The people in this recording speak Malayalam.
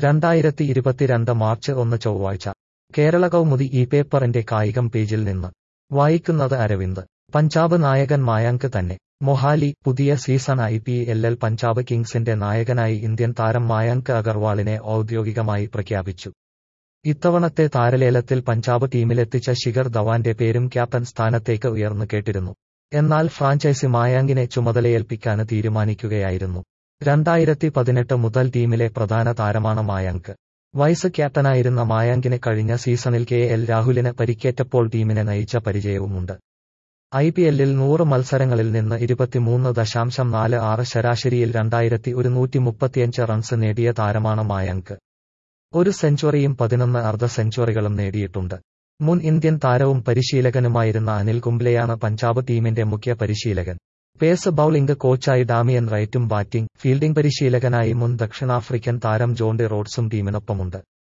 2022 മാർച്ച് 1 ചൊവ്വാഴ്ച കേരള കൗമുദി ഈ പേപ്പറിന്റെ കായികം പേജിൽ നിന്ന് വായിക്കുന്നത് അരവിന്ദ്. പഞ്ചാബ് നായകൻ മായാങ്ക് തന്നെ. മൊഹാലി. പുതിയ സീസൺ IPL പഞ്ചാബ് കിങ്സിന്റെ നായകനായി ഇന്ത്യൻ താരം മായാങ്ക് അഗർവാളിനെ ഔദ്യോഗികമായി പ്രഖ്യാപിച്ചു. ഇത്തവണത്തെ താരലേലത്തിൽ പഞ്ചാബ് ടീമിലെത്തിച്ച ശിഖർ ധവാന്റെ പേരും ക്യാപ്റ്റൻ സ്ഥാനത്തേക്ക് ഉയർന്നു കേട്ടിരുന്നു. എന്നാൽ ഫ്രാഞ്ചൈസി മായാങ്കിനെ ചുമതലയേൽപ്പിക്കാന് തീരുമാനിക്കുകയായിരുന്നു. 2018 മുതൽ ടീമിലെ പ്രധാന താരമാണ് മായാങ്ക്. വൈസ് ക്യാപ്റ്റനായിരുന്ന മായാങ്കിന് കഴിഞ്ഞ സീസണിൽ KL രാഹുലിന് പരിക്കേറ്റപ്പോൾ ടീമിനെ നയിച്ച പരിചയവുമുണ്ട്. IPLൽ 100 മത്സരങ്ങളിൽ നിന്ന് 23.46 ശരാശരിയിൽ 2135 റൺസ് നേടിയ താരമാണ് മായാങ്ക്. ഒരു സെഞ്ചുറിയും 11 അർദ്ധ സെഞ്ചുറികളും നേടിയിട്ടുണ്ട്. മുൻ ഇന്ത്യൻ താരവും പരിശീലകനുമായിരുന്ന അനിൽ കുംബ്ലെയാണ് പഞ്ചാബ് ടീമിന്റെ മുഖ്യ പരിശീലകൻ. പേസ് ബൌളിംഗ് കോച്ചായി ഡാമിയൻ റൈറ്റും ബാറ്റിംഗ്, ഫീൽഡിംഗ് പരിശീലകനായി മുൻ ദക്ഷിണാഫ്രിക്കൻ താരം ജോണ്ടി റോഡ്സും ടീമിനൊപ്പമുണ്ട്.